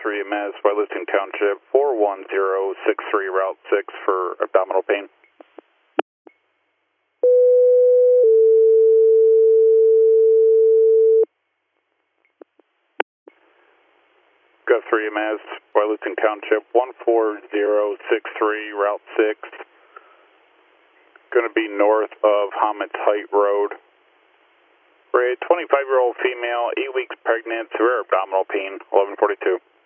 3 MS, Wyalusing Township, 41063, Route 6 for abdominal pain. Go 3 MS, Wyalusing Township, 14063, Route 6. Going to be north of Homitz Height Road. For a 25-year-old female, 8 weeks pregnant, severe abdominal pain, 1142.